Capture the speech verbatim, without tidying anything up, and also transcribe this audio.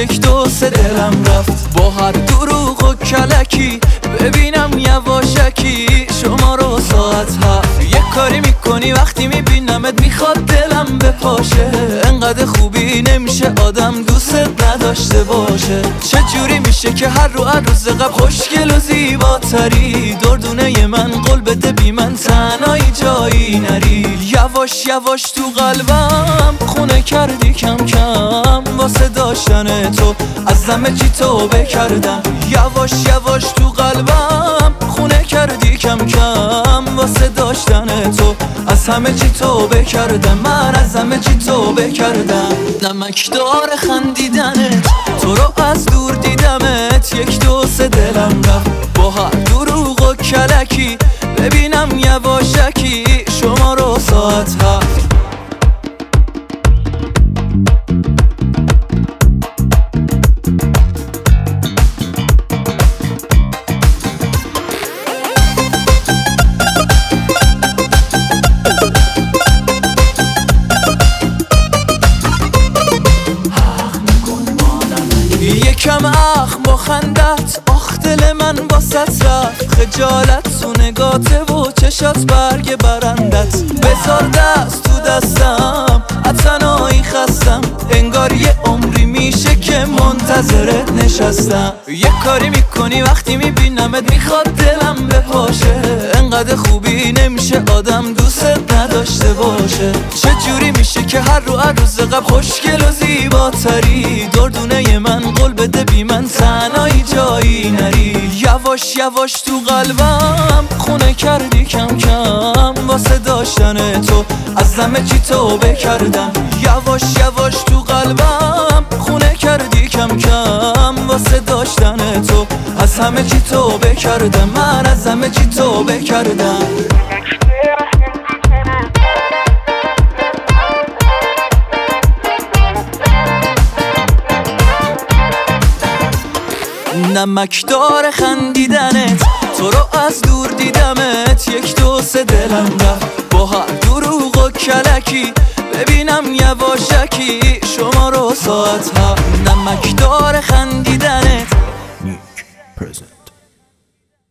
یک دو سه دلم رفت با هر دروغ و کلکی ببینم یواشکی شما رو ساعت هفت. یک کاری میکنی وقتی میبینمت میخواد دلم بپاشه، انقدر خوبی نمیشه آدم دوست نداشته باشه. چه جوری میشه که هر رو هر روز قبل خوشگل و زیباتری، دردونه من قول بده بی من تنهایی جایی نری. یواش یواش تو قلبم خونه کردی کم کم، واسه داشتن تو از همه چی توبه کردم. یواش یواش تو قلبم خونه کردی کم کم، واسه داشتن تو از همه چی توبه کردم. من از همه چی توبه کردم. نمکدار خندیدنت، تو رو از دور دیدمت، یک دو سه دلم رفت با هر دروغ و کلکی ببینم یواشکی شما رو ساعت هفت. یکم اخم با خندت، آخ دل من باست رفت. خجالت تو نگاته و چشات برگ برندت. بذار دست تو دستم اتنایی خستم، انگار یه عمری میشه که منتظرت نشستم. یه کاری میکنی وقتی میبینمت میخواد دلم بپاشه، انقدر خوبی نمیشه آدم دوست نداشته باشه. چه جوری میشه که هر رو هر روز قبل خوشگل و زیباتری، دردونه من قول بده بی من تنهایی جایی نری. یواش یواش تو قلبم خونه کردی کم کم، واسه داشتن تو از همه چی توبه کردم. یواش یواش تو قلبم خونه کردی کم کم، واسه داشتن تو از همه چی توبه کردم. من از همه چی توبه کردم. نمکدار خندیدنت، تو رو از دور دیدمت، یک دو سه دلم رفت با هر دروغ و کلکی ببینم یواشکی شما رو ساعت هفت. نمکدار خندیدنت،